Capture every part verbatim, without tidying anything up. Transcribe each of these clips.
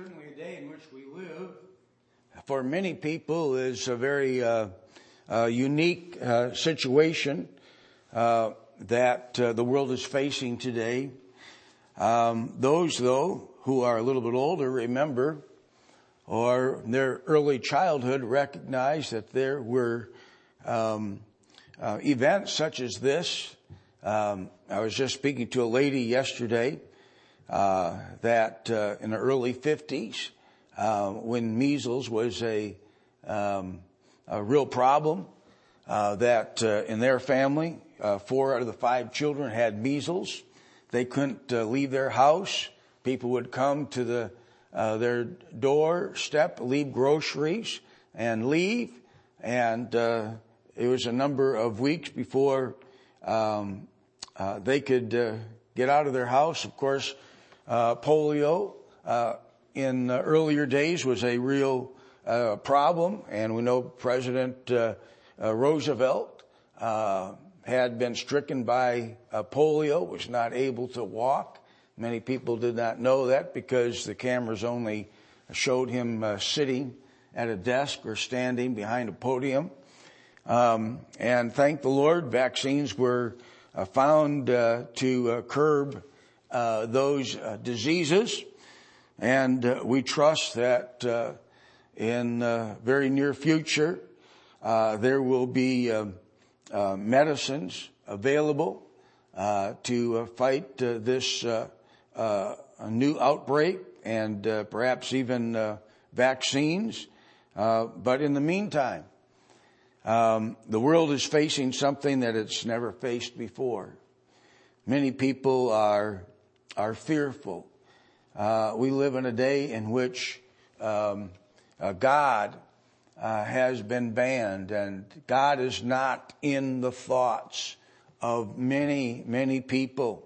certainly a day in which we live, for many people, is a very uh, uh, unique uh, situation uh, that uh, the world is facing today. Um, those, though, who are a little bit older remember, or their early childhood recognize that there were um, uh, events such as this. Um, I was just speaking to a lady yesterday uh, that uh, in the early fifties, uh, when measles was a, um, a real problem, uh, that uh, in their family, uh, four out of the five children had measles. They couldn't uh, leave their house. People would come to the uh, their doorstep, leave groceries, and leave. And uh, it was a number of weeks before um, uh, they could uh, get out of their house. Of course, uh, polio uh, in uh, earlier days was a real uh, problem, and we know President uh, uh, Roosevelt uh, had been stricken by uh, polio, was not able to walk. Many people did not know that because the cameras only showed him uh, sitting at a desk or standing behind a podium. Um, and thank the Lord, vaccines were uh, found uh, to uh, curb uh, those uh, diseases. And uh, we trust that uh, in the very near future, uh, there will be uh, uh, medicines available uh, to uh, fight uh, this uh, uh, new outbreak and uh, perhaps even uh, vaccines. Uh, but in the meantime, um, the world is facing something that it's never faced before. Many people are are fearful. Uh, we live in a day in which um, uh, God uh, has been banned, and God is not in the thoughts of many, many people.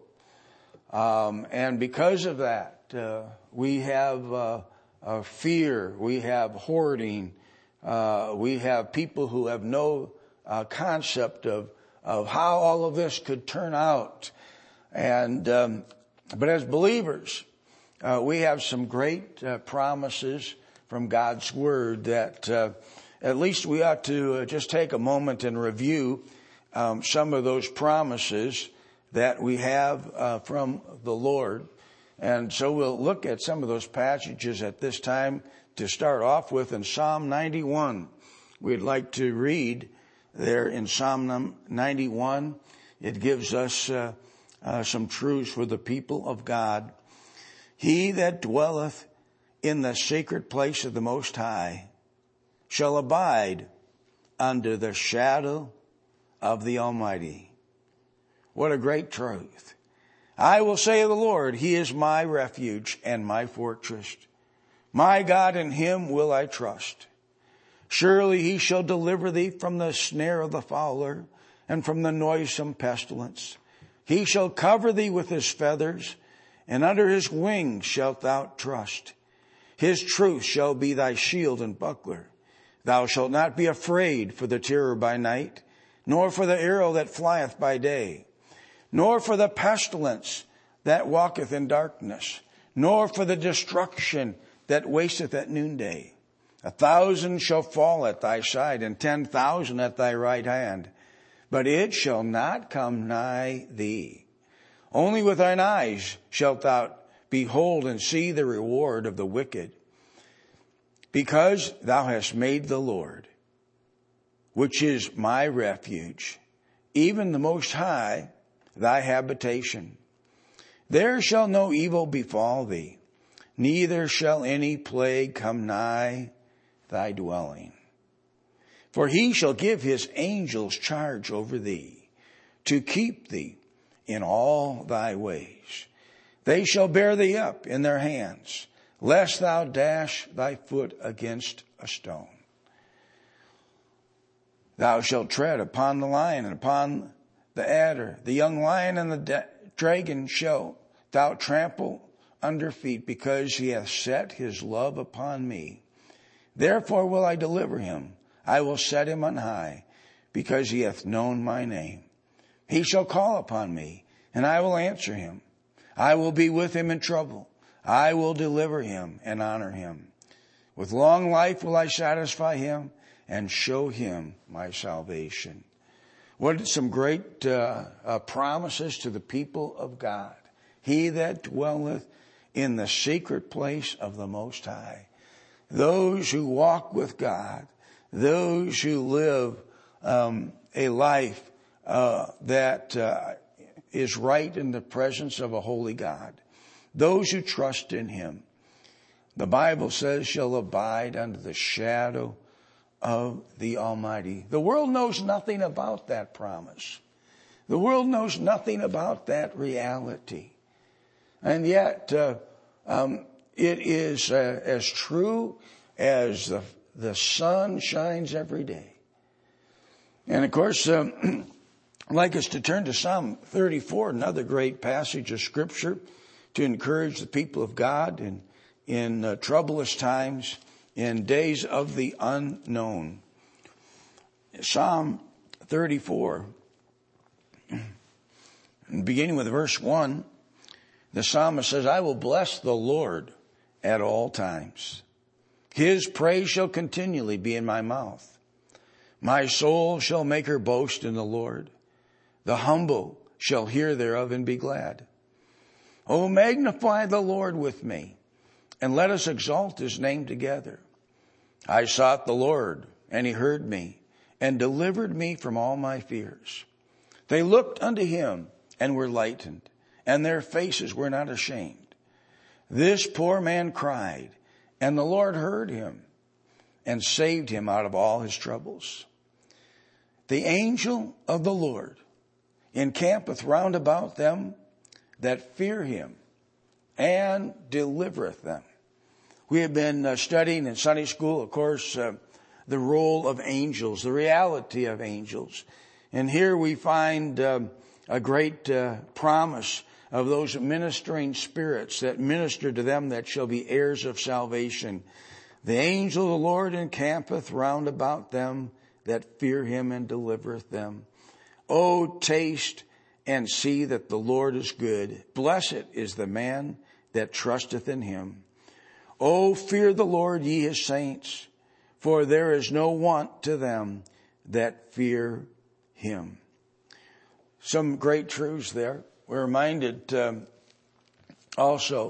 Um, and because of that, uh, we have uh, uh, fear, we have hoarding, uh, we have people who have no uh, concept of of how all of this could turn out. And um, but as believers, Uh, we have some great uh, promises from God's Word that uh, at least we ought to uh, just take a moment and review um, some of those promises that we have uh, from the Lord. And so we'll look at some of those passages at this time to start off with in Psalm ninety-one. We'd like to read there in Psalm ninety-one. It gives us uh, uh, some truths for the people of God. He that dwelleth in the sacred place of the Most High shall abide under the shadow of the Almighty. What a great truth. I will say of the Lord, He is my refuge and my fortress. My God, in Him will I trust. Surely He shall deliver thee from the snare of the fowler and from the noisome pestilence. He shall cover thee with His feathers, and under His wings shalt thou trust. His truth shall be thy shield and buckler. Thou shalt not be afraid for the terror by night, nor for the arrow that flieth by day, nor for the pestilence that walketh in darkness, nor for the destruction that wasteth at noonday. A thousand shall fall at thy side, and ten thousand at thy right hand, but it shall not come nigh thee. Only with thine eyes shalt thou behold and see the reward of the wicked, because thou hast made the Lord, which is my refuge, even the Most High, thy habitation. There shall no evil befall thee, neither shall any plague come nigh thy dwelling. For He shall give His angels charge over thee, to keep thee in all thy ways. They shall bear thee up in their hands, lest thou dash thy foot against a stone. Thou shalt tread upon the lion and upon the adder, the young lion and the da- dragon shall thou trample under feet, because He hath set His love upon me. Therefore will I deliver him. I will set him on high, because he hath known my name. He shall call upon me, and I will answer him. I will be with him in trouble. I will deliver him and honor him. With long life will I satisfy him and show him my salvation. What some great uh, uh, promises to the people of God. He that dwelleth in the secret place of the Most High. Those who walk with God, those who live um, a life uh, that uh, is right in the presence of a holy God. Those who trust in him, the Bible says, shall abide under the shadow of the Almighty. The world knows nothing about that promise. The world knows nothing about that reality. And yet, uh, um, it is uh, as true as the, the sun shines every day. And of course, um, I'd like us to turn to Psalm thirty-four, another great passage of Scripture to encourage the people of God in, in uh, troublous times, in days of the unknown. Psalm thirty-four, beginning with verse one, the psalmist says, I will bless the Lord at all times. His praise shall continually be in my mouth. My soul shall make her boast in the Lord. The humble shall hear thereof and be glad. O magnify the Lord with me, and let us exalt his name together. I sought the Lord, and he heard me, and delivered me from all my fears. They looked unto him, and were lightened, and their faces were not ashamed. This poor man cried, and the Lord heard him, and saved him out of all his troubles. The angel of the Lord encampeth round about them that fear him, and delivereth them. We have been uh, studying in Sunday school, of course, uh, the role of angels, the reality of angels. And here we find um, a great uh, promise of those ministering spirits that minister to them that shall be heirs of salvation. The angel of the Lord encampeth round about them that fear him, and delivereth them. O taste and see that the Lord is good. Blessed is the man that trusteth in him. O fear the Lord, ye his saints, for there is no want to them that fear him. Some great truths there. We're reminded um, also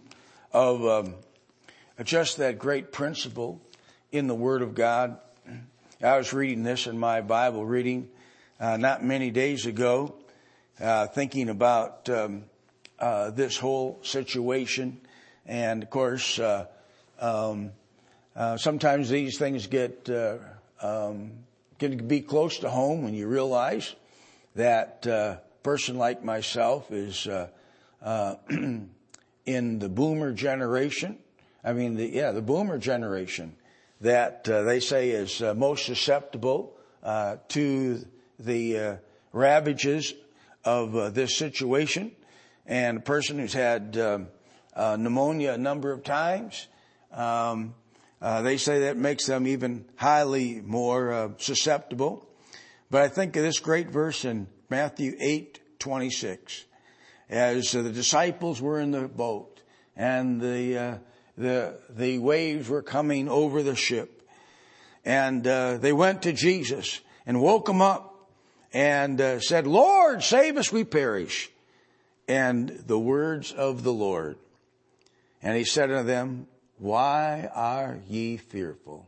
of um, just that great principle in the Word of God. I was reading this in my Bible reading uh, not many days ago, uh, thinking about um, uh, this whole situation. And of course, uh, um, uh, sometimes these things get uh, um, can be close to home when you realize that uh, a person like myself is uh, uh, in the boomer generation. I mean, the, yeah, the boomer generation that uh, they say is uh, most susceptible uh, to the uh, ravages of uh, this situation. And a person who's had uh, uh, pneumonia a number of times, um, uh, they say that makes them even highly more uh, susceptible. But I think of this great verse in Matthew eight twenty-six, as uh, the disciples were in the boat and the uh, the the waves were coming over the ship, and uh, they went to Jesus and woke him up and uh, said, Lord, save us, we perish. And the words of the Lord, and he said unto them, why are ye fearful,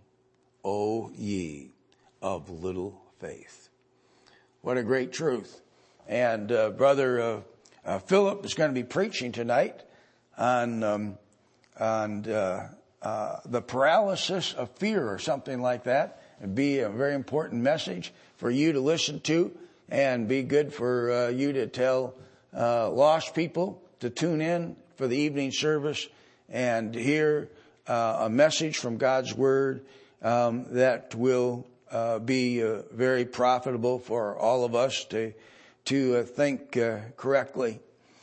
O ye of little faith? What a great truth. And uh, Brother uh, uh, Philip is going to be preaching tonight on um, on uh, uh, the paralysis of fear or something like that. It'd be a very important message for you to listen to, and be good for uh, you to tell uh, lost people to tune in for the evening service and hear uh, a message from God's Word um, that will uh, be uh, very profitable for all of us to to uh, think uh, correctly.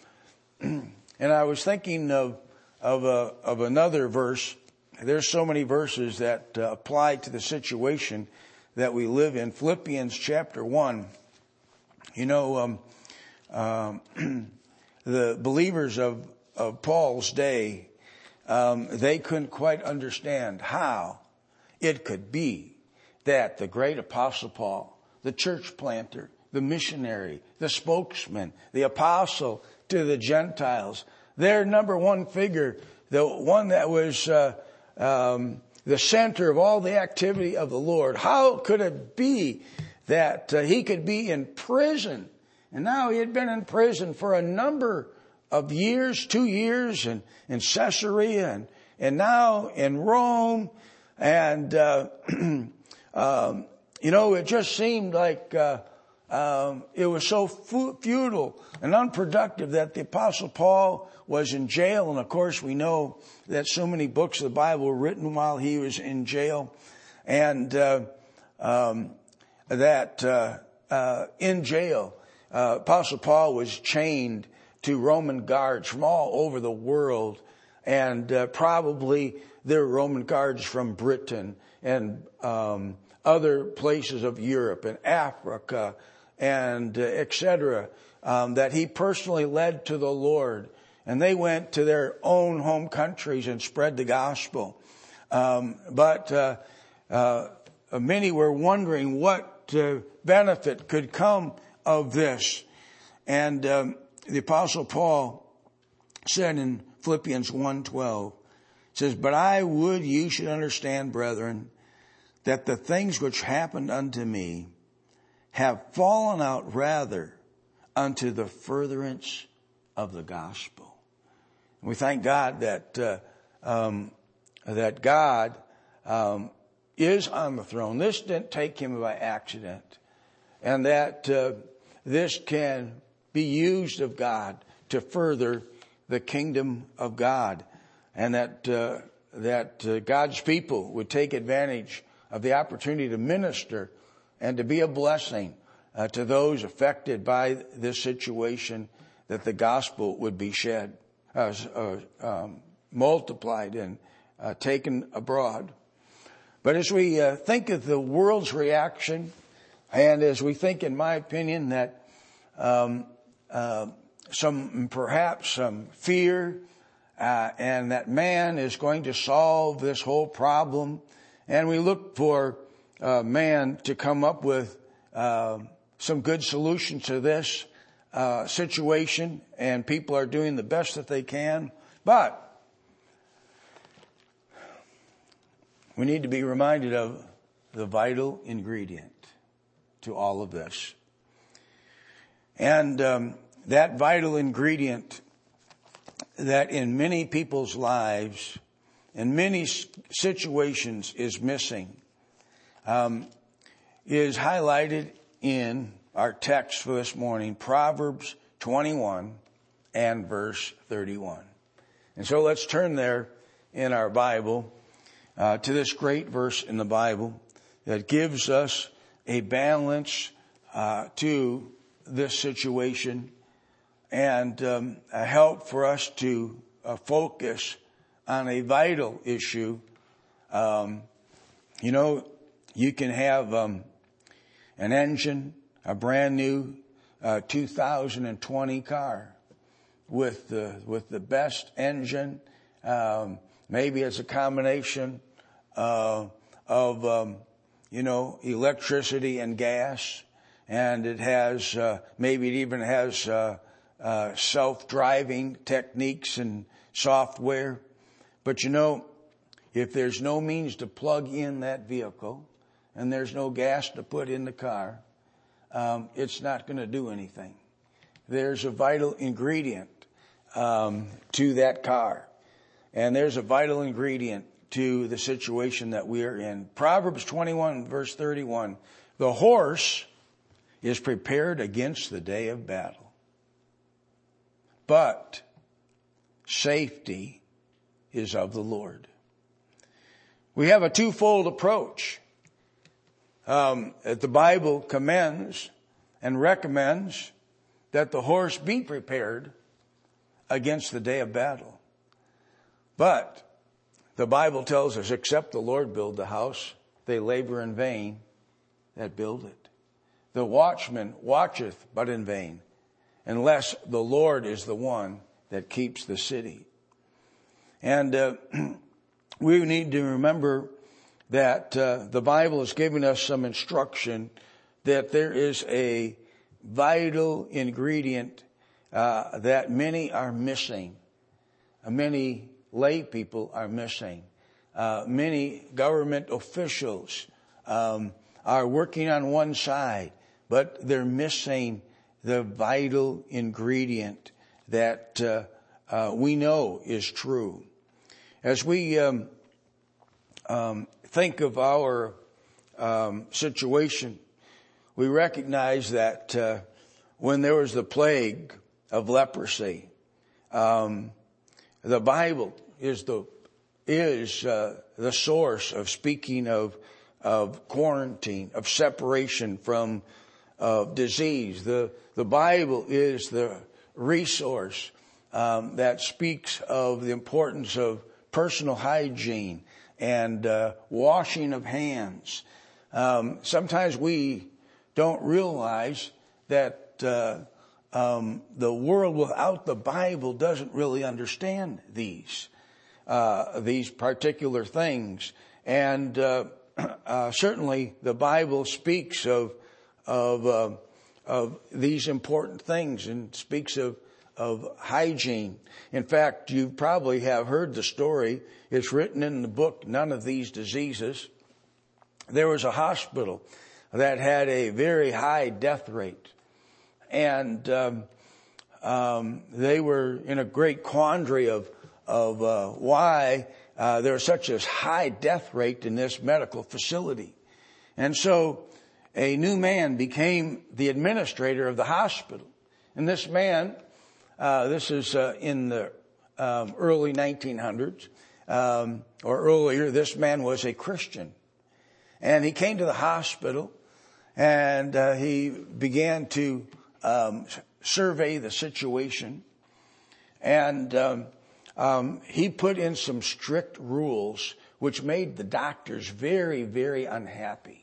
And I was thinking of of a, of another verse. There's so many verses that uh, apply to the situation that we live in. Philippians chapter one. You know, um, um, the believers of of Paul's day, um, they couldn't quite understand how it could be that the great Apostle Paul, the church planter, the missionary, the spokesman, the apostle to the Gentiles, their number one figure, the one that was uh, um, the center of all the activity of the Lord, how could it be that uh, he could be in prison? And now he had been in prison for a number of years, two years in, in Caesarea and, and now in Rome. And, uh, um, you know, it just seemed like uh, um, it was so fu- futile and unproductive that the Apostle Paul was in jail. And, of course, we know that so many books of the Bible were written while he was in jail. And uh, um, that uh, uh, in jail, uh, Apostle Paul was chained to Roman guards from all over the world. And uh, probably there were Roman guards from Britain and um, other places of Europe and Africa and uh, et cetera, um, that he personally led to the Lord. And they went to their own home countries and spread the gospel. Um, but uh, uh, many were wondering what uh, benefit could come of this. And um, the Apostle Paul said in Philippians one twelve, says, "But I would you should understand, brethren, that the things which happened unto me have fallen out rather unto the furtherance of the gospel." And we thank God that uh, um, that God um, is on the throne. This didn't take him by accident, and that uh, this can be used of God to further the kingdom of God, and that uh, that uh, God's people would take advantage of the opportunity to minister and to be a blessing uh, to those affected by this situation, that the gospel would be shed, uh, uh, um, multiplied and uh, taken abroad. But as we uh, think of the world's reaction, and as we think, in my opinion, that um, uh, some perhaps some fear uh, and that man is going to solve this whole problem, and we look for uh, man to come up with uh, some good solutions to this uh, situation, and people are doing the best that they can, but we need to be reminded of the vital ingredient to all of this. And um, that vital ingredient that in many people's lives, in many situations is missing, um, is highlighted in our text for this morning, Proverbs twenty-one and verse thirty-one. And so let's turn there in our Bible uh, to this great verse in the Bible that gives us a balance uh, to this situation and um, a help for us to uh, focus on a vital issue. Um, you know, you can have um, an engine, a brand new uh, two thousand twenty car with the with the best engine. Um, maybe it's a combination uh, of um, you know electricity and gas, and it has uh, maybe it even has uh, uh, self-driving techniques and software. But you know, if there's no means to plug in that vehicle and there's no gas to put in the car, um, it's not going to do anything. There's a vital ingredient um, to that car, and there's a vital ingredient to the situation that we are in. Proverbs twenty-one, verse thirty-one, the horse is prepared against the day of battle, but safety is of the Lord. We have a twofold approach. Um, the Bible commends and recommends that the horse be prepared against the day of battle. But the Bible tells us, except the Lord build the house, they labor in vain that build it. The watchman watcheth but in vain, unless the Lord is the one that keeps the city. And uh, we need to remember that uh, the Bible is giving us some instruction that there is a vital ingredient uh, that many are missing. Uh, many lay people are missing. Uh, many government officials um, are working on one side, but they're missing the vital ingredient that uh, uh, we know is true. As we um, um, think of our um, situation, we recognize that uh, when there was the plague of leprosy, um, the Bible is the is uh, the source of speaking of of quarantine, of separation from uh, disease. The the Bible is the resource um, that speaks of the importance of personal hygiene and uh, washing of hands. Um, sometimes we don't realize that uh, um, the world without the Bible doesn't really understand these uh, these particular things, and uh, uh, certainly the Bible speaks of of uh, of these important things and speaks of of hygiene. In fact, you probably have heard the story. It's written in the book, None of These Diseases. There was a hospital that had a very high death rate. And um, um, they were in a great quandary of, of uh, why uh, there was such a high death rate in this medical facility. And so a new man became the administrator of the hospital. And this man, uh, this is uh, in the um, early nineteen hundreds, um, or earlier, this man was a Christian. And he came to the hospital and uh, he began to um, survey the situation. And um, um, he put in some strict rules which made the doctors very, very unhappy.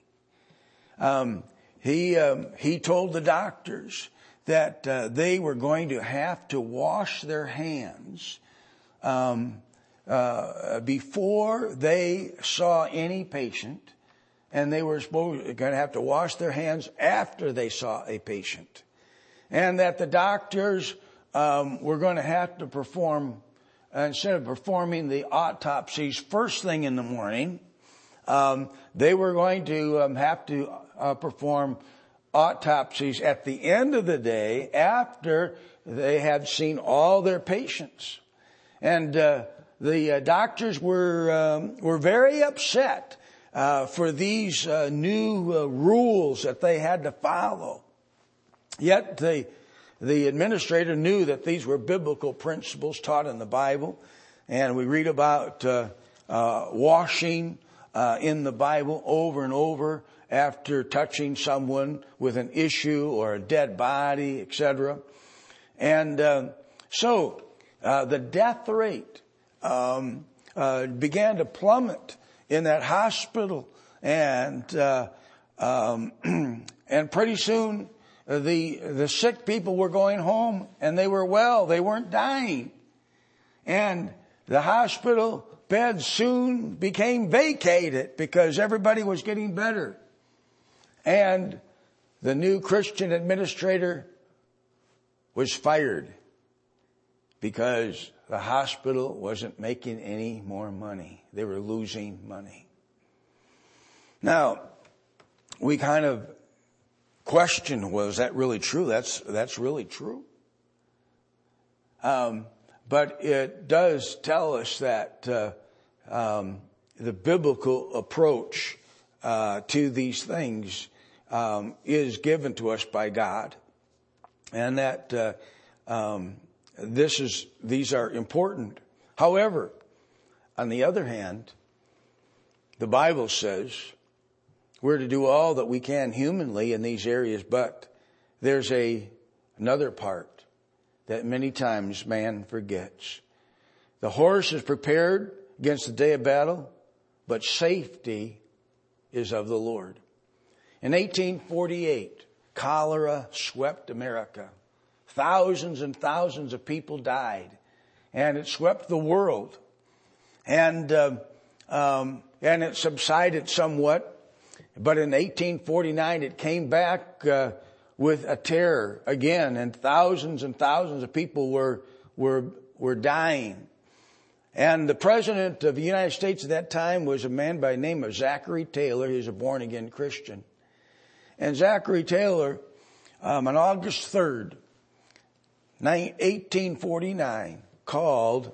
Um, he um, he told the doctors that uh, they were going to have to wash their hands um, uh, before they saw any patient, and they were supposed going to have to wash their hands after they saw a patient, and that the doctors um, were going to have to perform, uh, instead of performing the autopsies first thing in the morning, um, they were going to um, have to uh, perform autopsies at the end of the day after they had seen all their patients. And uh, the uh, doctors were um, were very upset uh, for these uh, new uh, rules that they had to follow. Yet the the administrator knew that these were biblical principles taught in the Bible, and we read about uh, uh, washing uh, in the Bible over and over after touching someone with an issue or a dead body, et cetera. And uh, so uh, the death rate um, uh, began to plummet in that hospital, and uh, um, and pretty soon uh, the the sick people were going home, and they were well; they weren't dying, and the hospital beds soon became vacated because everybody was getting better. And the new Christian administrator was fired because the hospital wasn't making any more money. They were losing money. Now, we kind of question, well, is that really true? That's, that's really true. Um, but it does tell us that uh, um, the biblical approach uh, to these things Um, is given to us by God, and that uh, um, this is these are important. However, on the other hand, the Bible says we're to do all that we can humanly in these areas, but there's a another part that many times man forgets. The horse is prepared against the day of battle, but safety is of the Lord. In eighteen forty-eight, cholera swept America. thousands and thousands of people died, and it swept the world. And uh, um, and it subsided somewhat, but in eighteen forty-nine it came back uh, with a terror again, and thousands and thousands of people were were were dying. And the president of the United States at that time was a man by the name of Zachary Taylor. He was a born-again Christian. And Zachary Taylor, um, on August third, eighteen forty-nine, called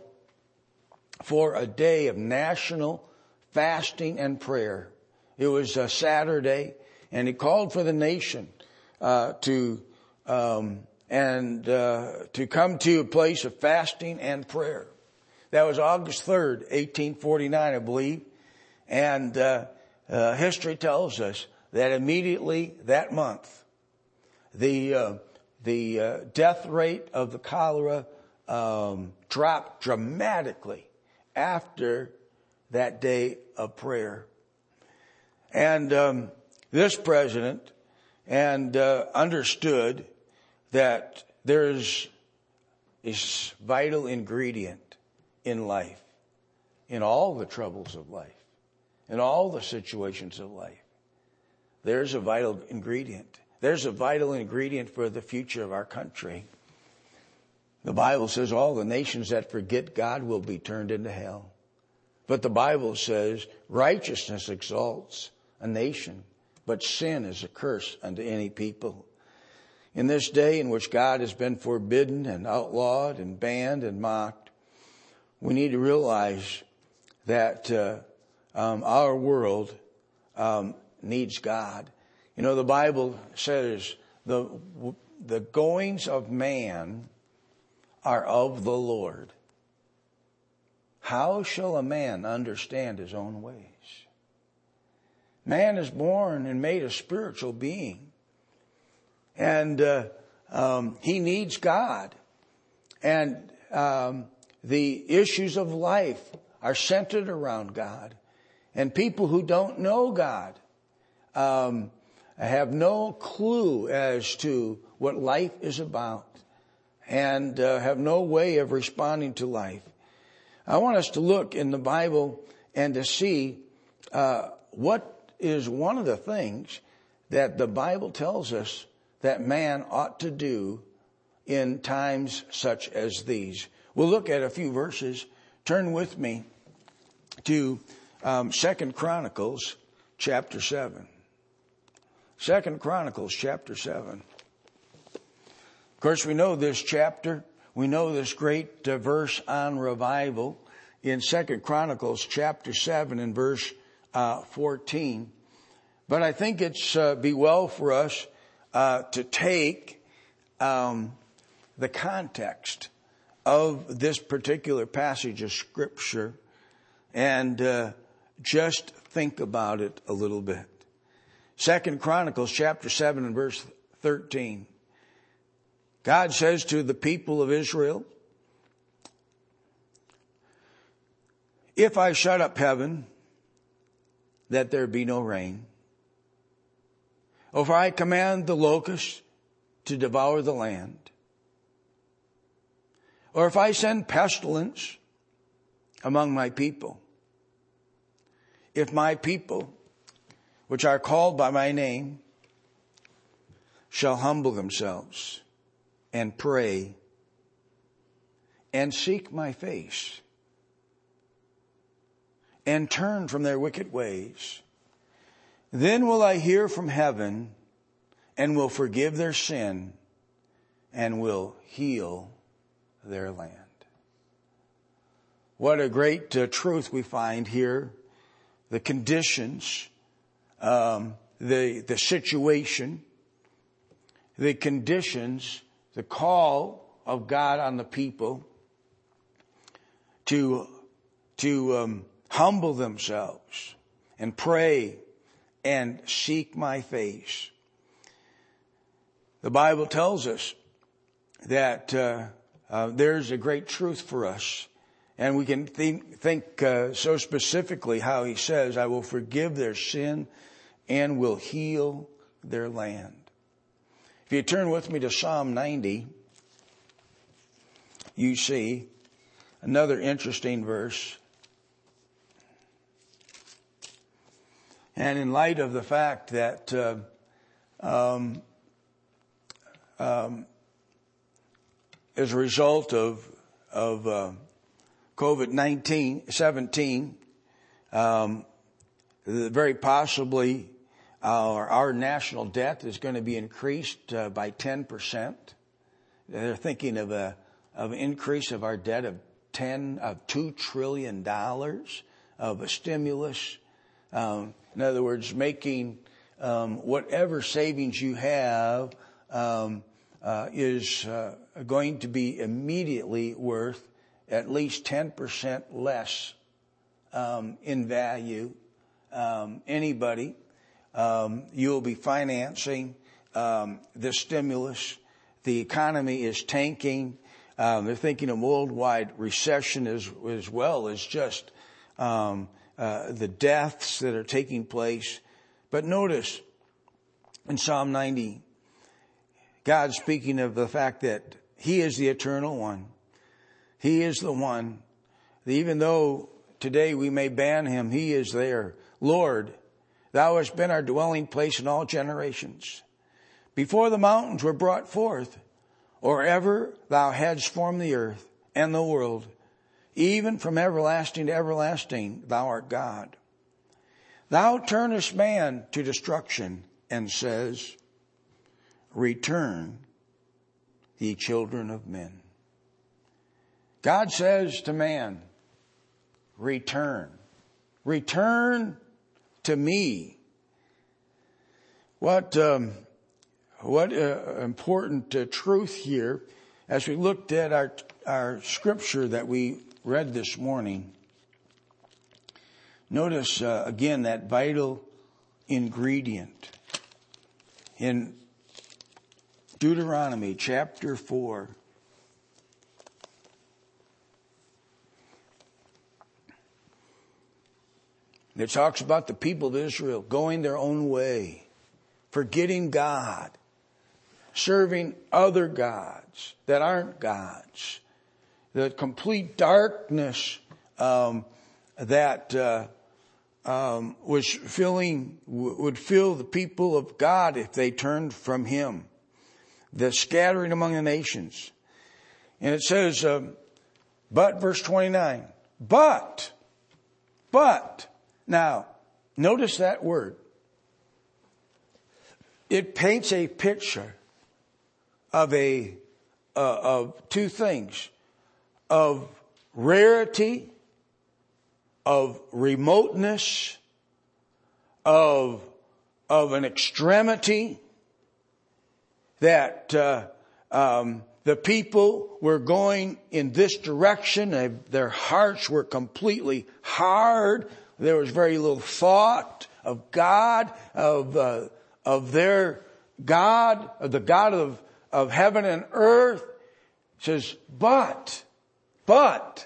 for a day of national fasting and prayer. It was a Saturday, and he called for the nation uh, to um, and uh, to come to a place of fasting and prayer. That was August third, eighteen forty-nine, I believe. And uh, uh, history tells us that immediately that month, the uh, the uh, death rate of the cholera um, dropped dramatically after that day of prayer. And um, this president and uh, understood that there's a vital ingredient in life, in all the troubles of life, in all the situations of life. There's a vital ingredient. There's a vital ingredient for the future of our country. The Bible says all the nations that forget God will be turned into hell. But the Bible says righteousness exalts a nation, but sin is a curse unto any people. In this day in which God has been forbidden and outlawed and banned and mocked, we need to realize that uh, um, our world um, needs God. You know, the Bible says the the goings of man are of the Lord. How shall a man understand his own ways? Man is born and made a spiritual being. And uh, um, he needs God. And um, the issues of life are centered around God. And people who don't know God um, have no clue as to what life is about, and uh, have no way of responding to life. I want us to look in the Bible and to see uh, what is one of the things that the Bible tells us that man ought to do in times such as these. We'll look at a few verses. Turn with me to um, Second Chronicles chapter seven. Second Chronicles chapter seven. Of course, we know this chapter. We know this great uh, verse on revival in Second Chronicles chapter seven and verse uh, fourteen. But I think it's uh, be well for us uh, to take um, the context of this particular passage of Scripture and uh, just think about it a little bit. Second Chronicles chapter seven and verse thirteen. God says to the people of Israel, if I shut up heaven, that there be no rain, or if I command the locusts to devour the land, or if I send pestilence among my people, if my people, which are called by my name, shall humble themselves and pray and seek my face and turn from their wicked ways, then will I hear from heaven and will forgive their sin and will heal their land. What a great uh, truth we find here. The conditions, um, the the situation, the conditions, the call of God on the people to to um, humble themselves and pray and seek my face. The Bible tells us that uh, uh, there's a great truth for us. And we can think, think uh, so specifically how he says, I will forgive their sin and will heal their land. If you turn with me to Psalm ninety, you see another interesting verse. And in light of the fact that uh, um, um, as a result of of uh, COVID nineteen, seventeen, um, very possibly our, our national debt is going to be increased uh, by ten percent. They're thinking of a of an increase of our debt of ten of two trillion dollars of a stimulus. Um, in other words, making um, whatever savings you have um, uh, is uh, going to be immediately worth at least ten percent less um, in value. Um, anybody, um, you'll be financing um, this stimulus. The economy is tanking. Um, they're thinking of worldwide recession as, as well as just um, uh, the deaths that are taking place. But notice in Psalm ninety, God speaking of the fact that He is the eternal one. He is the one that even though today we may ban Him, He is there. Lord, Thou hast been our dwelling place in all generations. Before the mountains were brought forth, or ever Thou hadst formed the earth and the world, even from everlasting to everlasting, Thou art God. Thou turnest man to destruction and says, Return, ye children of men. God says to man, Return. Return to me. What um, what uh, important uh, truth here as we looked at our our scripture that we read this morning. Notice uh, again that vital ingredient in Deuteronomy chapter four. It talks about the people of Israel going their own way, forgetting God, serving other gods that aren't gods, the complete darkness um, that uh, um, was filling would fill the people of God if they turned from Him. The scattering among the nations, and it says, um, but verse twenty-nine, but, but. Now, notice that word. It paints a picture of a uh, of two things: of rarity, of remoteness, of of an extremity that uh, um, the people were going in this direction. Their hearts were completely hard. There was very little thought of God, of uh, of their God, of the God of, of heaven and earth. It says, but, but,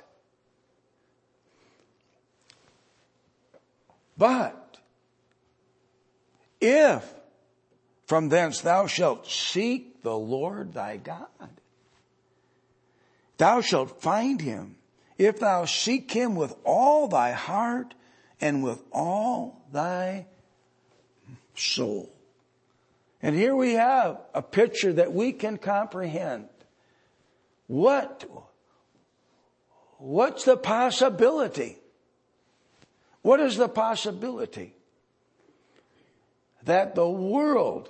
but, if from thence thou shalt seek the Lord thy God, thou shalt find Him, if thou seek Him with all thy heart and with all thy soul. And here we have a picture that we can comprehend. What, what's the possibility? What is the possibility? That the world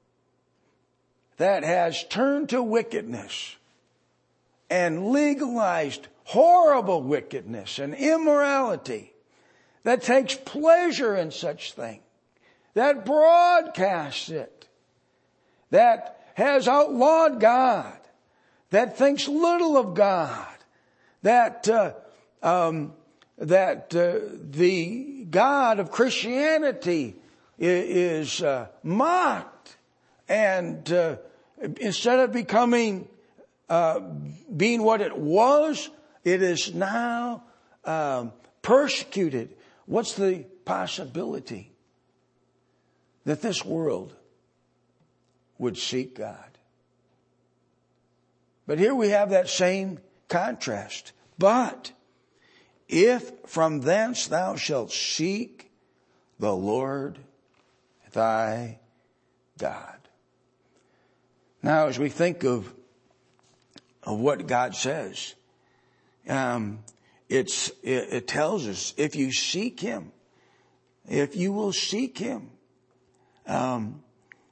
that has turned to wickedness and legalized horrible wickedness and immorality, that takes pleasure in such things, that broadcasts it, that has outlawed God, that thinks little of God, that uh, um, that uh, the God of Christianity is, is uh, mocked, and uh, instead of becoming uh, being what it was, it is now um, persecuted. What's the possibility that this world would seek God? But here we have that same contrast. But if from thence thou shalt seek the Lord thy God. Now, as we think of, of what God says, um, it's, it, it tells us if you seek him, if you will seek him, um,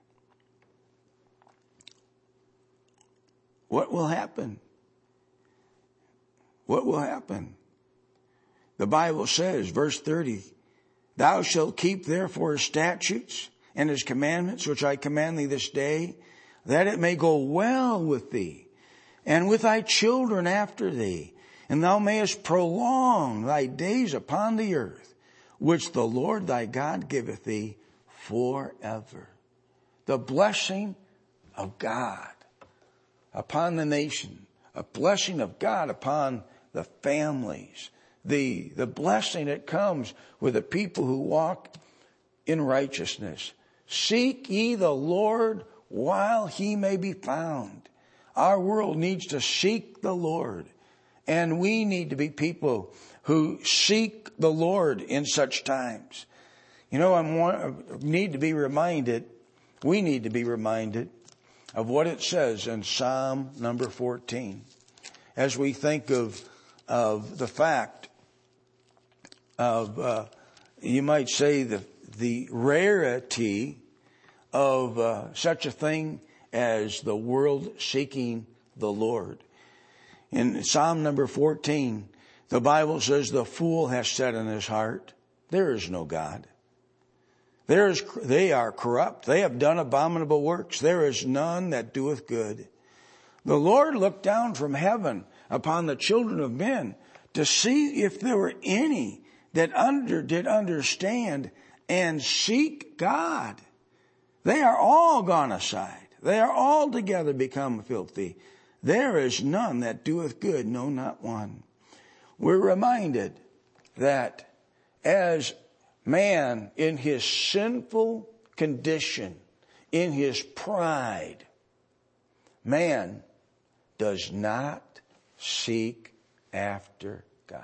what will happen? What will happen? The Bible says, verse thirty, thou shalt keep therefore his statutes and his commandments, which I command thee this day, that it may go well with thee and with thy children after thee, and thou mayest prolong thy days upon the earth, which the Lord thy God giveth thee forever. The blessing of God upon the nation, a blessing of God upon the families, the, the blessing that comes with the people who walk in righteousness. Seek ye the Lord while he may be found. Our world needs to seek the Lord, and we need to be people who seek the Lord in such times. You know, I need to be reminded, we need to be reminded of what it says in Psalm number fourteen. As we think of, of the fact of, uh, you might say the, the rarity of uh, such a thing as the world seeking the Lord. In Psalm number fourteen, the Bible says, the fool has said in his heart, there is no God. There is, they are corrupt. They have done abominable works. There is none that doeth good. The Lord looked down from heaven upon the children of men to see if there were any that under, did understand and seek God. They are all gone aside. They are altogether become filthy. There is none that doeth good, no, not one. We're reminded that as man in his sinful condition, in his pride, man does not seek after God.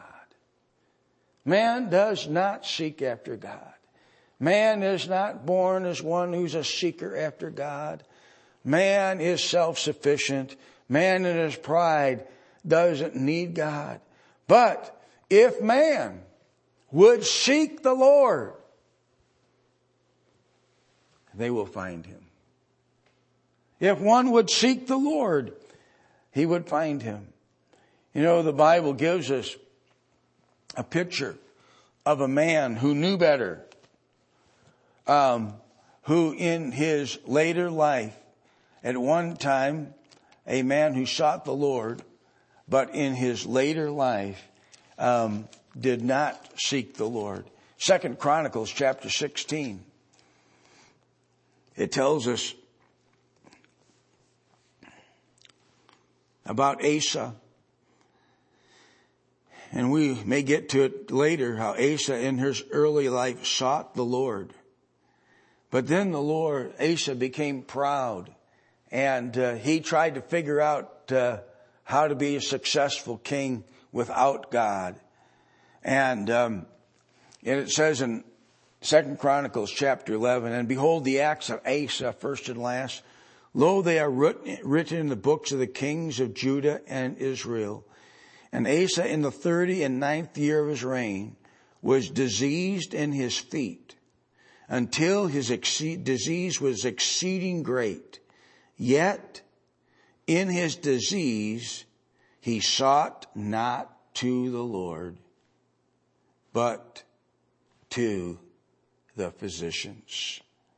Man does not seek after God. Man is not born as one who's a seeker after God. Man is self-sufficient. Man in his pride doesn't need God. But if man would seek the Lord, they will find him. If one would seek the Lord, he would find him. You know, the Bible gives us a picture of a man who knew better, um, who in his later life, at one time, a man who sought the Lord, but in his later life, um, did not seek the Lord. Second Chronicles chapter sixteen. It tells us about Asa. And we may get to it later, how Asa in his early life sought the Lord. But then the Lord, Asa became proud. And uh, he tried to figure out uh, how to be a successful king without God. And, um, and it says in Second Chronicles chapter eleven, and behold the acts of Asa, first and last. Lo, they are written in the books of the kings of Judah and Israel. And Asa in the thirty and ninth year of his reign was diseased in his feet until his exceed, disease was exceeding great. Yet in his disease he sought not to the Lord, but to the physicians.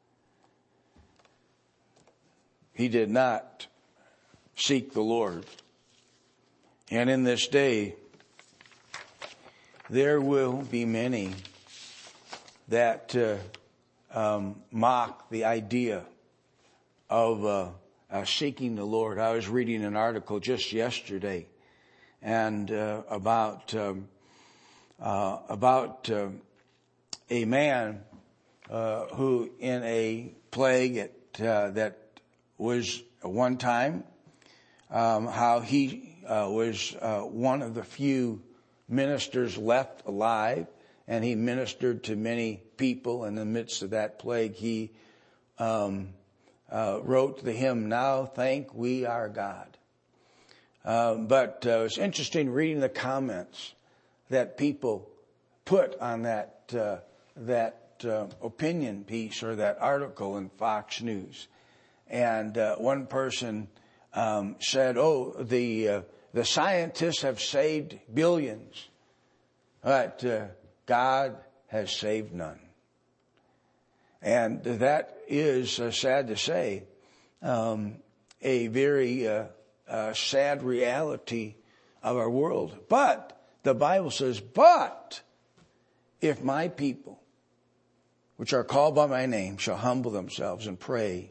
He did not seek the Lord. And in this day, there will be many that uh, um, mock the idea of uh, uh, seeking the Lord. I was reading an article just yesterday, and uh, about um, uh, about uh, a man uh, who, in a plague at, uh, that was one time, um, how he uh, was uh, one of the few ministers left alive, and he ministered to many people. In the midst of that plague, he um, uh, wrote the hymn, "Now Thank We Our God." Uh, but uh, it was interesting reading the comments that people put on that uh, that uh, opinion piece or that article in Fox News. And uh, one person um, said, "Oh, the uh, the scientists have saved billions, but uh, God has saved none." And that is uh, sad to say, um, a very uh, uh, sad reality of our world. But the Bible says, "But if my people, which are called by my name, shall humble themselves and pray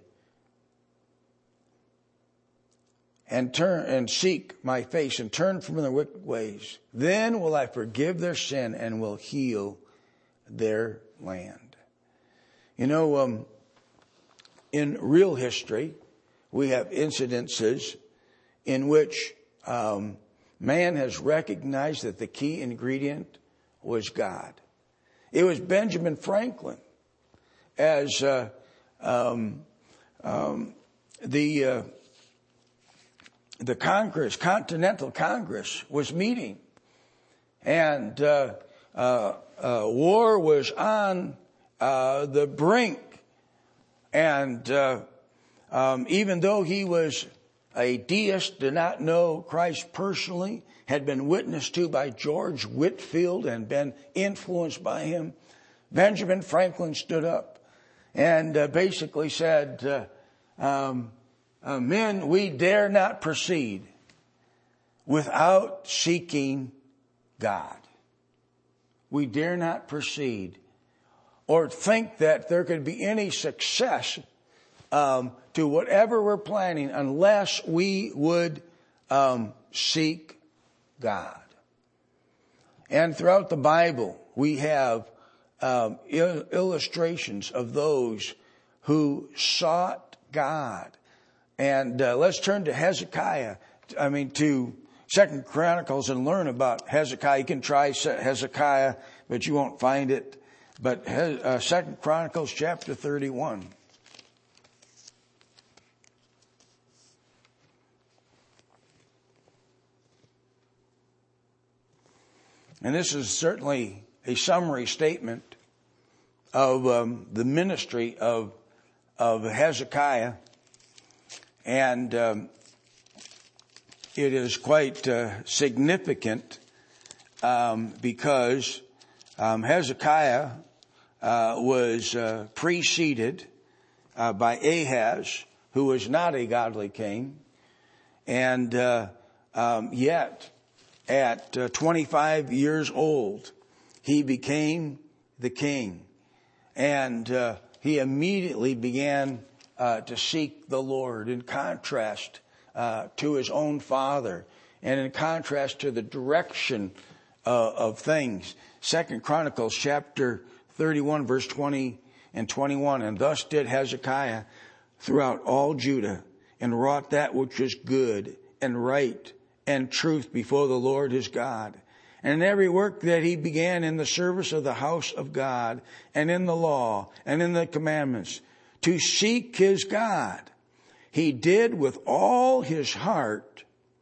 and turn and seek my face and turn from their wicked ways, then will I forgive their sin and will heal their land." You know, um, in real history, we have incidences in which um, man has recognized that the key ingredient was God. It was Benjamin Franklin, as uh, um, um, the uh, the Congress, Continental Congress, was meeting, and uh, uh, uh, war was on uh, the brink. And uh, um, even though he was a deist, did not know Christ personally, had been witnessed to by George Whitefield and been influenced by him, Benjamin Franklin stood up and uh, basically said, uh, um, uh, men, we dare not proceed without seeking God. We dare not proceed or think that there could be any success um, to whatever we're planning unless we would um, seek God. And throughout the Bible, we have um, il- illustrations of those who sought God. And uh, let's turn to Hezekiah. I mean, to Second Chronicles and learn about Hezekiah. You can try Hezekiah, but you won't find it. But uh, Second Chronicles chapter thirty-one. And this is certainly a summary statement of um, the ministry of of Hezekiah, and um, it is quite uh, significant um, because um, Hezekiah uh, was uh, preceded uh, by Ahaz, who was not a godly king, and uh, um, yet at uh, twenty-five years old, he became the king, and uh, he immediately began uh, to seek the Lord, in contrast uh, to his own father, and in contrast to the direction uh, of things. Second Chronicles chapter thirty-one, verse twenty and twenty-one. And thus did Hezekiah throughout all Judah, and wrought that which is good and right and truth before the Lord his God. And in every work that he began in the service of the house of God, and in the law, and in the commandments, to seek his God, he did with all his heart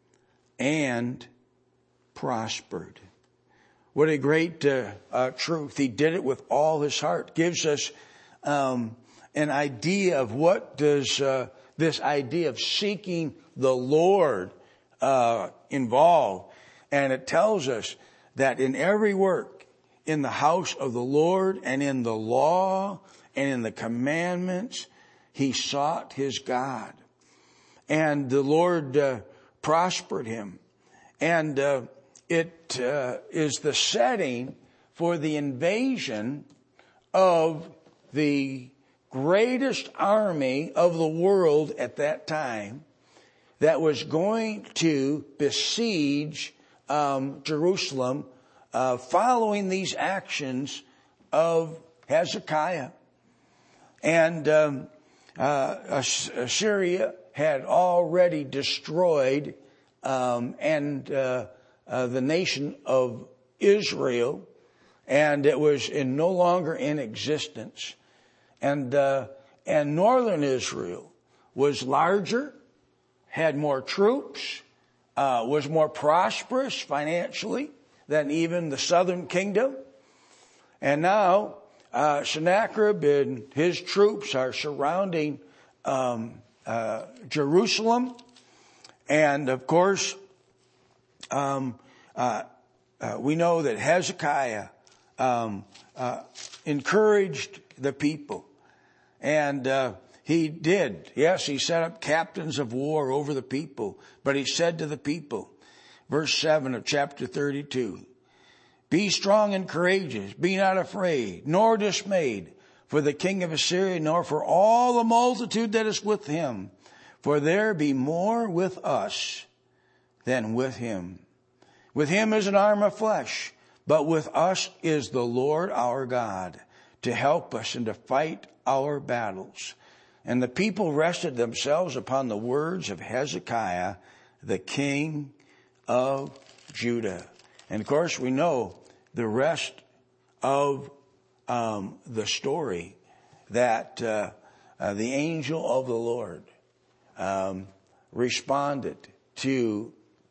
and prospered. What a great uh, uh, truth. He did it with all his heart. Gives us um, an idea of what does uh, this idea of seeking the Lord uh, involve. And it tells us that in every work, in the house of the Lord and in the law and in the commandments, he sought his God. And the Lord uh, prospered him. And uh, it uh, is the setting for the invasion of the greatest army of the world at that time that was going to besiege um, Jerusalem uh, following these actions of Hezekiah. And um, uh, Assyria had already destroyed um, and uh, uh, the nation of Israel, and it was in no longer in existence. And uh, and northern Israel was larger, had more troops, uh, was more prosperous financially than even the southern kingdom. And now uh, Sennacherib and his troops are surrounding um, uh, Jerusalem. And of course, um, uh, uh, we know that Hezekiah um, uh, encouraged the people. And uh, he did. Yes, he set up captains of war over the people. But he said to the people, verse seven of chapter thirty-two, be strong and courageous, be not afraid, nor dismayed for the king of Assyria, nor for all the multitude that is with him. For there be more with us than with him. With him is an arm of flesh, but with us is the Lord our God to help us and to fight our battles. And the people rested themselves upon the words of Hezekiah, the king of Judah. And of course, we know the rest of um, the story, that uh, uh, the angel of the Lord um, responded to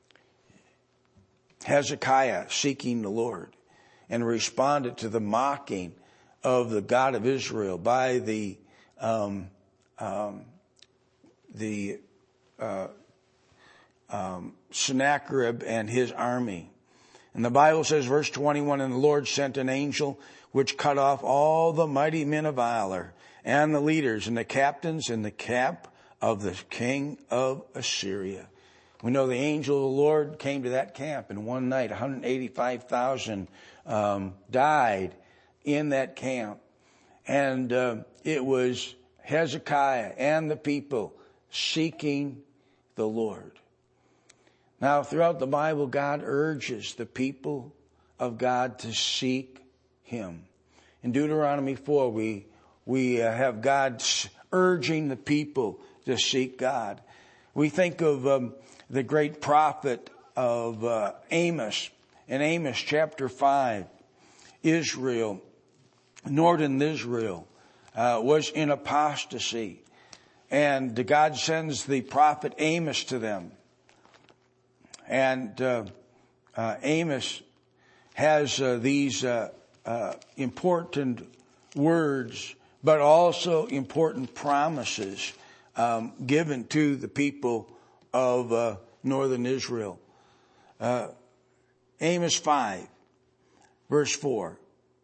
Hezekiah seeking the Lord, and responded to the mocking of the God of Israel by the um, um, the uh, um, Sennacherib and his army. And the Bible says, verse twenty-one, and the Lord sent an angel which cut off all the mighty men of valor and the leaders and the captains in the camp of the king of Assyria. We know the angel of the Lord came to that camp, and one night one hundred eighty-five thousand um, died in that camp. And uh, it was Hezekiah and the people seeking the Lord. Now, throughout the Bible, God urges the people of God to seek him. In Deuteronomy four, we we uh, have God urging the people to seek God. We think of um, the great prophet of uh, Amos. In Amos chapter five, Israel, northern Israel, uh, was in apostasy. And God sends the prophet Amos to them. And uh, uh, Amos has uh, these uh, uh, important words, but also important promises um, given to the people of uh, northern Israel. Uh, Amos five, verse four.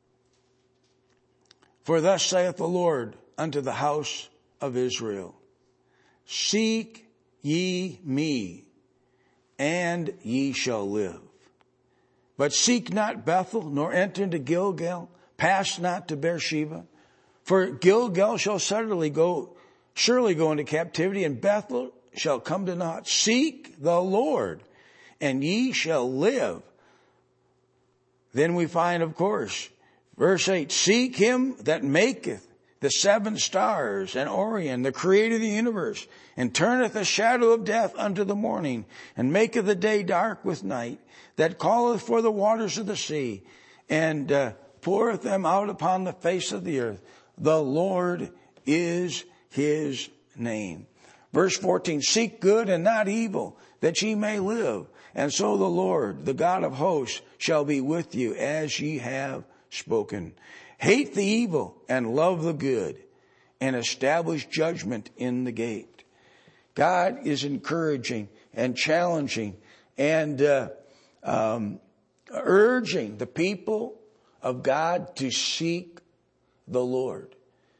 For thus saith the Lord unto the house of Israel, seek ye me, and ye shall live. But seek not Bethel, nor enter into Gilgal, pass not to Beersheba. For Gilgal shall suddenly go, surely go into captivity, and Bethel shall come to naught. Seek the Lord, and ye shall live. Then we find, of course, verse eight, seek him that maketh the seven stars and Orion, the creator of the universe, and turneth the shadow of death unto the morning, and maketh the day dark with night, that calleth for the waters of the sea, and uh, poureth them out upon the face of the earth. The Lord is his name. Verse fourteen, seek good and not evil, that ye may live. And so the Lord, the God of hosts, shall be with you as ye have spoken. Hate the evil and love the good, and establish judgment in the gate. God is encouraging and challenging and uh, um, urging the people of God to seek the Lord.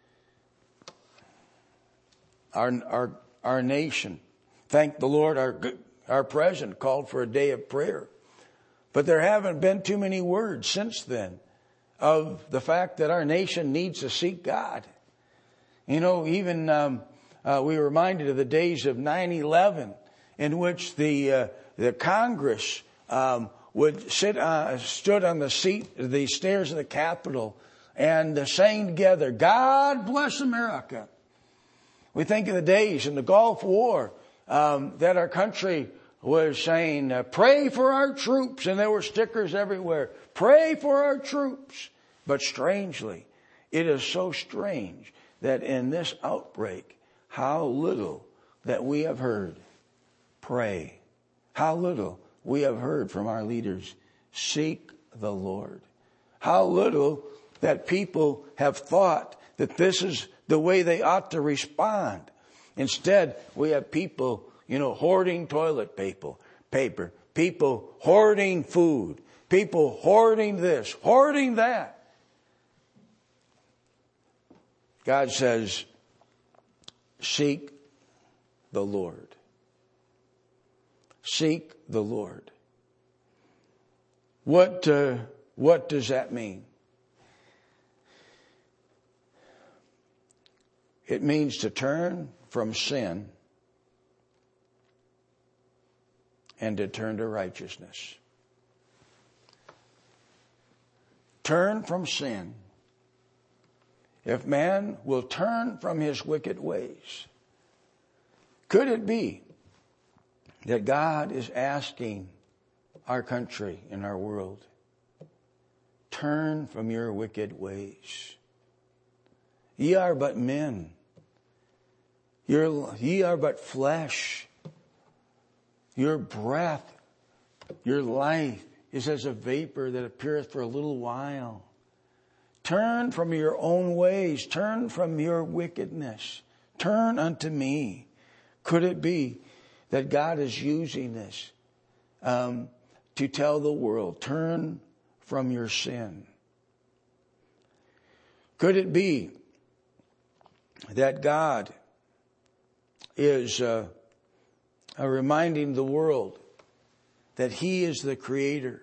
Our our our nation, thank the Lord, our our president called for a day of prayer, but there haven't been too many words since then of the fact that our nation needs to seek God. You know, even um, uh, we were reminded of the days of nine eleven, in which the uh, the Congress um, would sit uh, stood on the seat, the stairs of the Capitol, and uh, sang together, "God bless America." We think of the days in the Gulf War um, that our country was saying, uh, pray for our troops. And there were stickers everywhere. Pray for our troops. But strangely, it is so strange that in this outbreak, how little that we have heard, pray. How little we have heard from our leaders, seek the Lord. How little that people have thought that this is the way they ought to respond. Instead, we have people, you know, hoarding toilet paper, paper, people hoarding food, people hoarding this, hoarding that. God says, seek the Lord. Seek the Lord. What, uh, what does that mean? It means to turn from sin and to turn to righteousness. Turn from sin. If man will turn from his wicked ways, could it be that God is asking our country and our world, turn from your wicked ways? Ye are but men. You're, ye are but flesh. Your breath, your life is as a vapor that appeareth for a little while. Turn from your own ways. Turn from your wickedness. Turn unto me. Could it be that God is using this um, to tell the world, turn from your sin? Could it be that God is uh, uh, reminding the world that He is the Creator,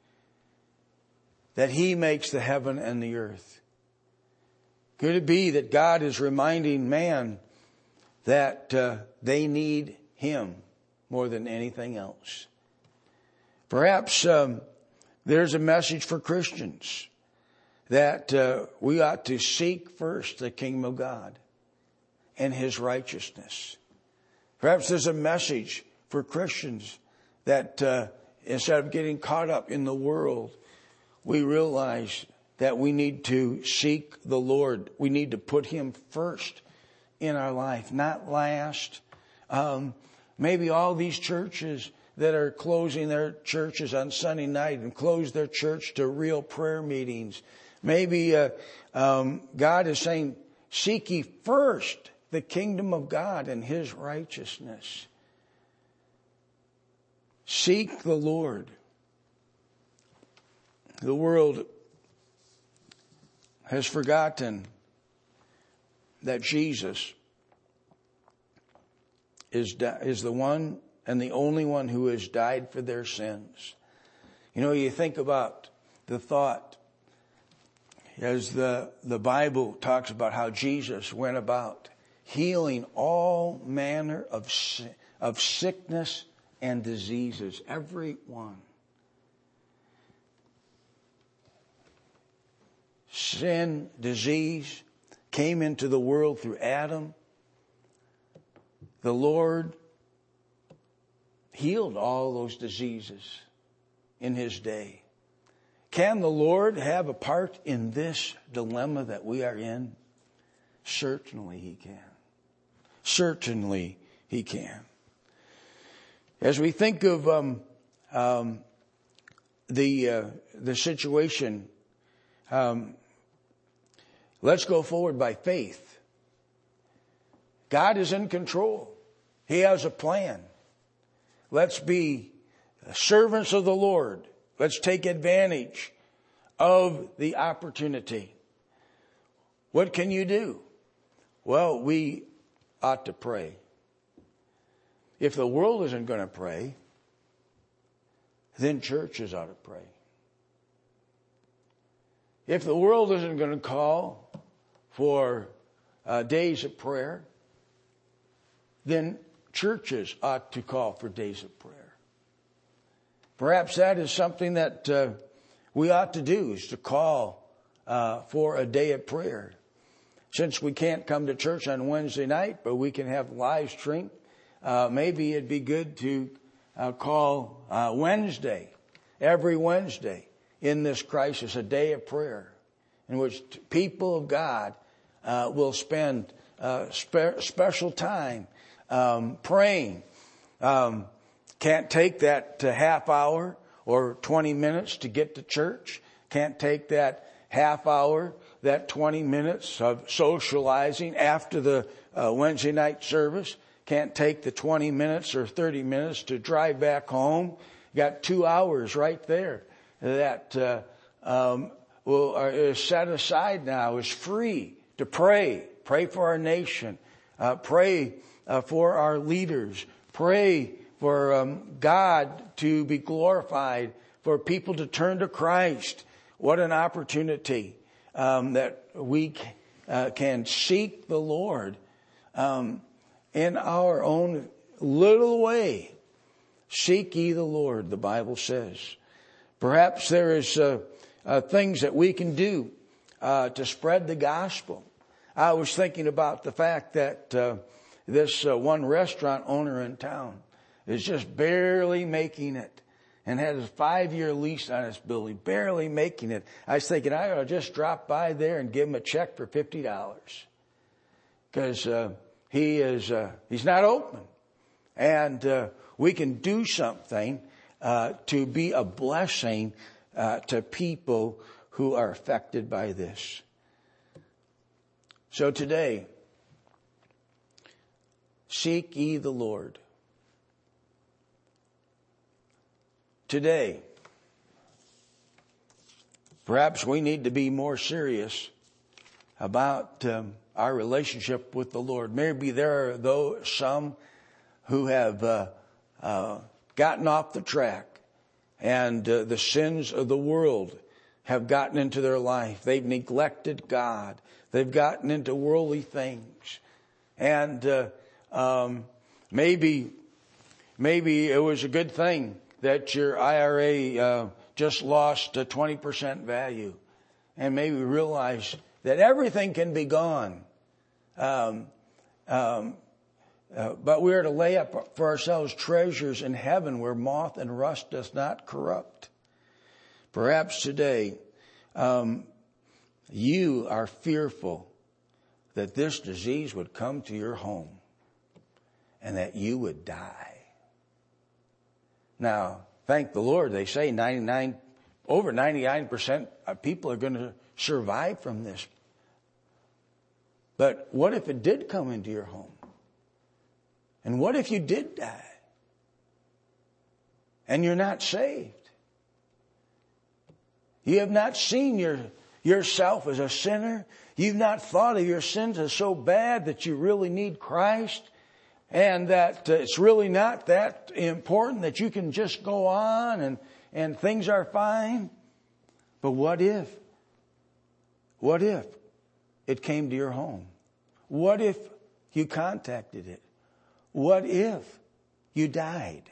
that He makes the heaven and the earth? Could it be that God is reminding man that uh, they need Him more than anything else? Perhaps um, there's a message for Christians that uh, we ought to seek first the kingdom of God and His righteousness. Perhaps there's a message for Christians that uh, instead of getting caught up in the world, we realize that we need to seek the Lord. We need to put Him first in our life, not last. Um, maybe all these churches that are closing their churches on Sunday night and close their church to real prayer meetings. Maybe uh, um, God is saying, seek ye first the kingdom of God and His righteousness. Seek the Lord. The world has forgotten that Jesus is, is the one and the only one who has died for their sins. You know, you think about the thought as the, the Bible talks about how Jesus went about healing all manner of, of sickness and diseases, every one. Sin, disease came into the world through Adam. The Lord healed all those diseases in His day. Can the Lord have a part in this dilemma that we are in? Certainly He can. Certainly He can. As we think of um, um, the uh, the situation, um, let's go forward by faith. God is in control. He has a plan. Let's be servants of the Lord. Let's take advantage of the opportunity. What can you do? Well, we ought to pray. If the world isn't going to pray, then churches ought to pray. If the world isn't going to call for uh, days of prayer, then churches ought to call for days of prayer. Perhaps that is something that uh, we ought to do, is to call uh, for a day of prayer. Since we can't come to church on Wednesday night, but we can have live stream, uh, maybe it'd be good to uh, call uh, Wednesday, every Wednesday in this crisis, a day of prayer in which people of God uh, will spend uh, spe- special time um, praying. Um, can't take that uh, half hour or twenty minutes to get to church. Can't take that half hour, that twenty minutes of socializing after the uh, Wednesday night service. Can't take the twenty minutes or thirty minutes to drive back home. Got two hours right there that uh, um, will, are, is set aside now, is free to pray. Pray for our nation. Uh, pray uh, for our leaders. Pray for um, God to be glorified, for people to turn to Christ. What an opportunity um, that we uh, can seek the Lord um, in our own little way. Seek ye the Lord, the Bible says. Perhaps there is uh, uh, things that we can do uh, to spread the gospel. I was thinking about the fact that uh, this uh, one restaurant owner in town is just barely making it and has a five-year lease on this building, barely making it. I was thinking I ought to just drop by there and give him a check for fifty dollars because uh, he is uh, he's not open, and uh, we can do something uh, to be a blessing uh, to people who are affected by this. So today, seek ye the Lord. Today, perhaps we need to be more serious about um, our relationship with the Lord. Maybe there are those, some who have uh, uh, gotten off the track, and uh, the sins of the world have gotten into their life. They've neglected God. They've gotten into worldly things. And uh, um, maybe, maybe it was a good thing that your I R A uh, just lost a twenty percent value, and maybe realize that everything can be gone. Um, um, uh, but we are to lay up for ourselves treasures in heaven where moth and rust does not corrupt. Perhaps today um, you are fearful that this disease would come to your home and that you would die. Now, thank the Lord, they say ninety-nine, over ninety-nine percent of people are going to survive from this. But what if it did come into your home? And what if you did die? And you're not saved? You have not seen your, yourself as a sinner. You've not thought of your sins as so bad that you really need Christ. And that uh, it's really not that important that you can just go on and, and things are fine. But what if? What if it came to your home? What if you contacted it? What if you died?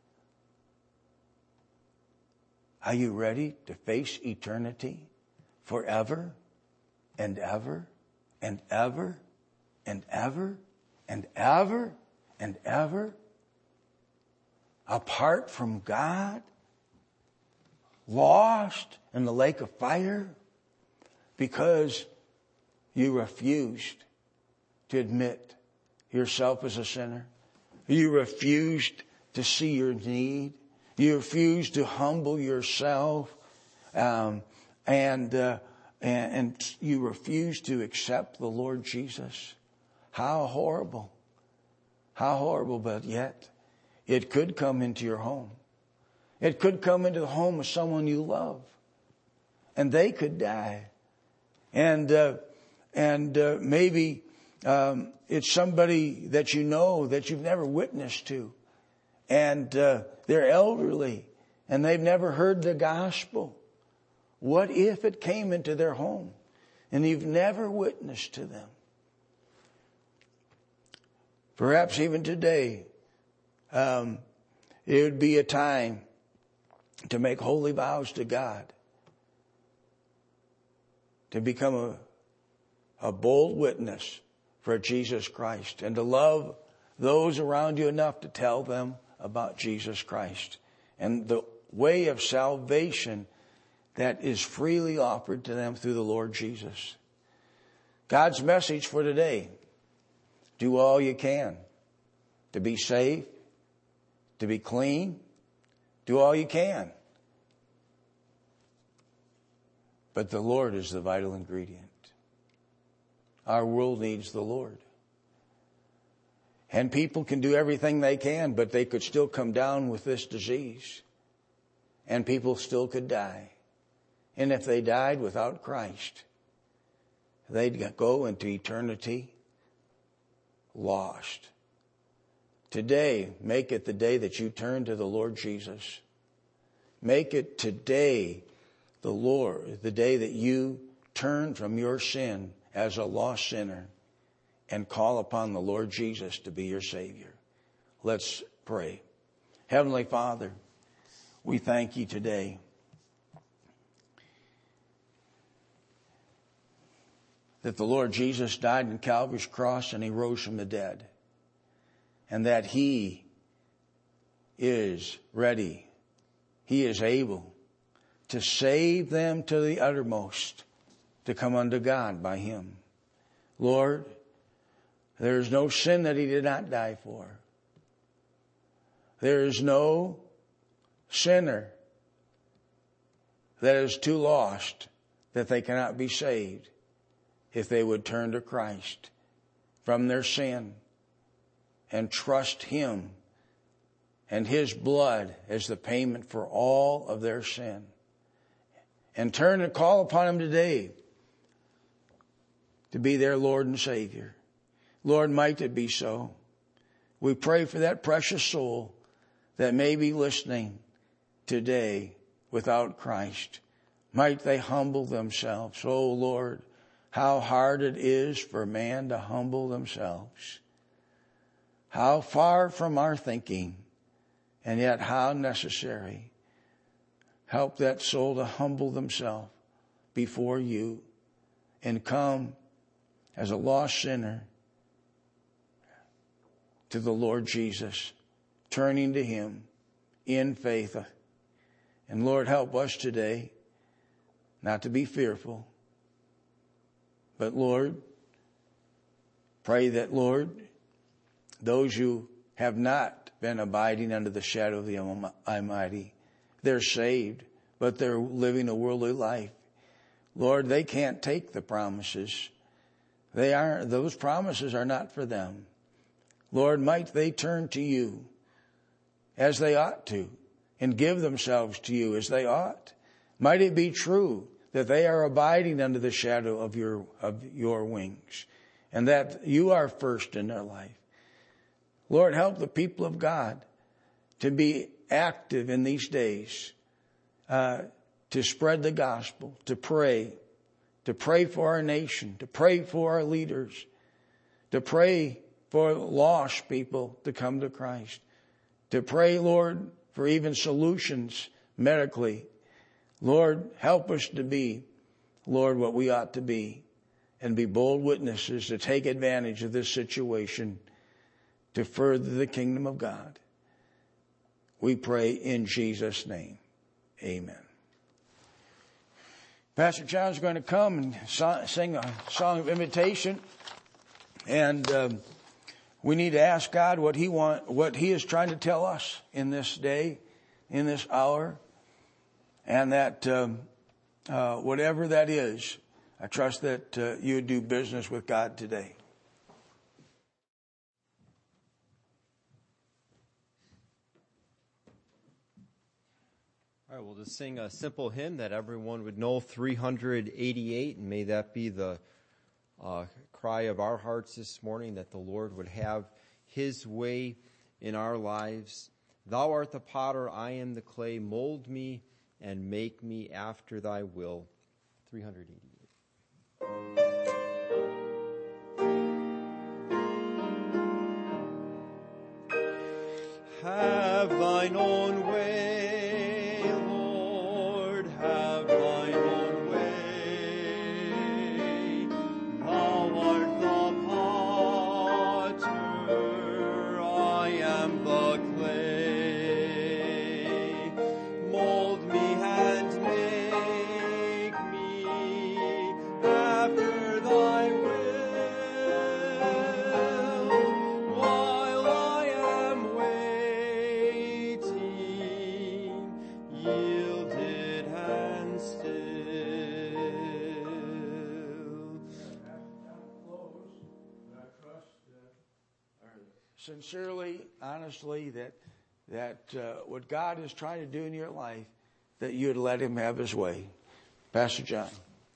Are you ready to face eternity forever and ever and ever and ever and ever? And ever, apart from God, lost in the lake of fire, because you refused to admit yourself as a sinner. You refused to see your need. You refused to humble yourself, um, and, uh, and and you refused to accept the Lord Jesus. How horrible! How horrible, but yet it could come into your home. It could come into the home of someone you love, and they could die. And uh, and uh, maybe um, it's somebody that you know that you've never witnessed to, and uh, they're elderly and they've never heard the gospel. What if it came into their home and you've never witnessed to them? Perhaps even today, um, it would be a time to make holy vows to God, to become a, a bold witness for Jesus Christ, and to love those around you enough to tell them about Jesus Christ and the way of salvation that is freely offered to them through the Lord Jesus. God's message for today: do all you can to be safe, to be clean. Do all you can. But the Lord is the vital ingredient. Our world needs the Lord. And people can do everything they can, but they could still come down with this disease. And people still could die. And if they died without Christ, they'd go into eternity lost. Today, make it the day that you turn to the Lord Jesus. Make it today the Lord, the day that you turn from your sin as a lost sinner and call upon the Lord Jesus to be your Savior. Let's pray. Heavenly Father, we thank you today that the Lord Jesus died on Calvary's cross and He rose from the dead, and that He is ready, He is able to save them to the uttermost, to come unto God by Him. Lord, there is no sin that He did not die for. There is no sinner that is too lost that they cannot be saved if they would turn to Christ from their sin and trust Him and His blood as the payment for all of their sin. And turn and call upon Him today to be their Lord and Savior. Lord, might it be so. We pray for that precious soul that may be listening today without Christ. Might they humble themselves. Oh Lord, how hard it is for man to humble themselves. How far from our thinking, and yet how necessary. Help that soul to humble themselves before you and come as a lost sinner to the Lord Jesus, turning to Him in faith. And Lord, help us today not to be fearful, but Lord, pray that, Lord, those who have not been abiding under the shadow of the Almighty, they're saved, but they're living a worldly life. Lord, they can't take the promises. They are, those promises are not for them. Lord, might they turn to you as they ought to and give themselves to you as they ought. Might it be true that they are abiding under the shadow of your, of your wings and that you are first in their life. Lord, help the people of God to be active in these days, uh, to spread the gospel, to pray, to pray for our nation, to pray for our leaders, to pray for lost people to come to Christ, to pray, Lord, for even solutions medically. Lord, help us to be, Lord, what we ought to be and be bold witnesses to take advantage of this situation to further the kingdom of God. We pray in Jesus' name. Amen. Pastor John's going to come and so- sing a song of invitation. And um, we need to ask God what He want, what He is trying to tell us in this day, in this hour. And that um, uh, whatever that is, I trust that uh, you do business with God today. All right, we'll just sing a simple hymn that everyone would know, three hundred eighty-eight, and may that be the uh, cry of our hearts this morning, that the Lord would have His way in our lives. Thou art the potter, I am the clay, mold me and make me after Thy will. three hundred eighty-eight. Have Thine own way. Clay. sincerely, honestly, that that uh, what God is trying to do in your life, that you would let him have his way. Pastor John.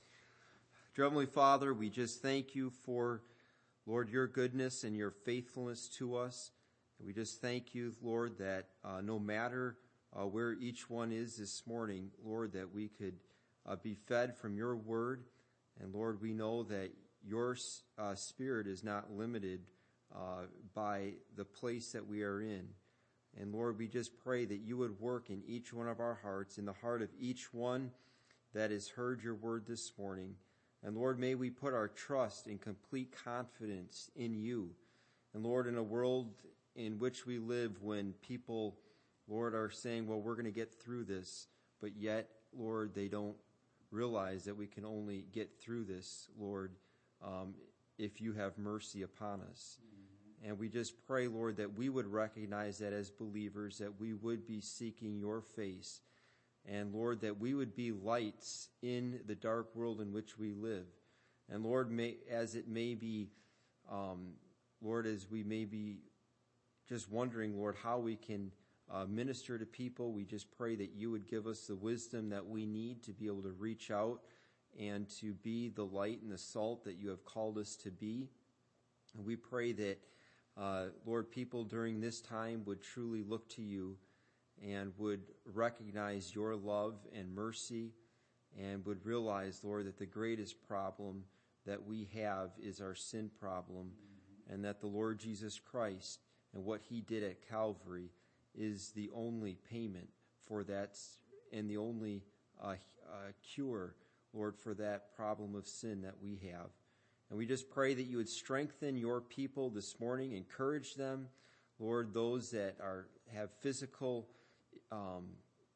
Dear Heavenly Father, we just thank you for, Lord, your goodness and your faithfulness to us. And we just thank you, Lord, that uh, no matter uh, where each one is this morning, Lord, that we could uh, be fed from your word. And Lord, we know that your uh, spirit is not limited uh, by the place that we are in. And Lord, we just pray that you would work in each one of our hearts, in the heart of each one that has heard your word this morning. And Lord, may we put our trust and complete confidence in you. And Lord, in a world in which we live, when people, Lord, are saying, well, we're going to get through this, but yet, Lord, they don't realize that we can only get through this, Lord, um, if you have mercy upon us. Mm-hmm. And we just pray, Lord, that we would recognize that as believers, that we would be seeking your face. And Lord, that we would be lights in the dark world in which we live. And Lord, may, as it may be, um, Lord, as we may be just wondering, Lord, how we can uh, minister to people, we just pray that you would give us the wisdom that we need to be able to reach out and to be the light and the salt that you have called us to be. And we pray that, uh, Lord, people during this time would truly look to you and would recognize your love and mercy, and would realize, Lord, that the greatest problem that we have is our sin problem, mm-hmm. and that the Lord Jesus Christ and what he did at Calvary is the only payment for that, and the only uh, uh, cure, Lord, for that problem of sin that we have. And we just pray that you would strengthen your people this morning, encourage them, Lord, those that are have physical Um,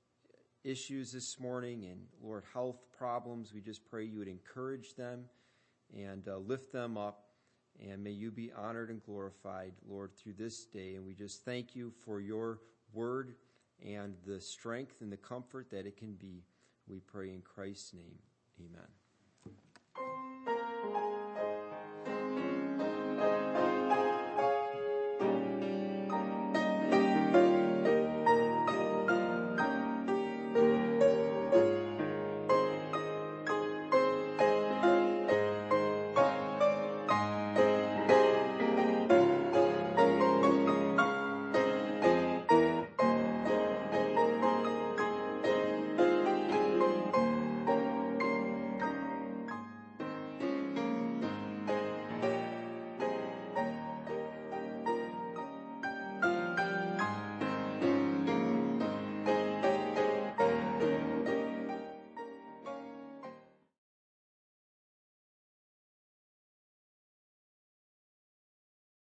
issues this morning, and Lord, health problems, we just pray you would encourage them and uh, lift them up, and may you be honored and glorified, Lord, through this day. And we just thank you for your word and the strength and the comfort that it can be. We pray in Christ's name. Amen.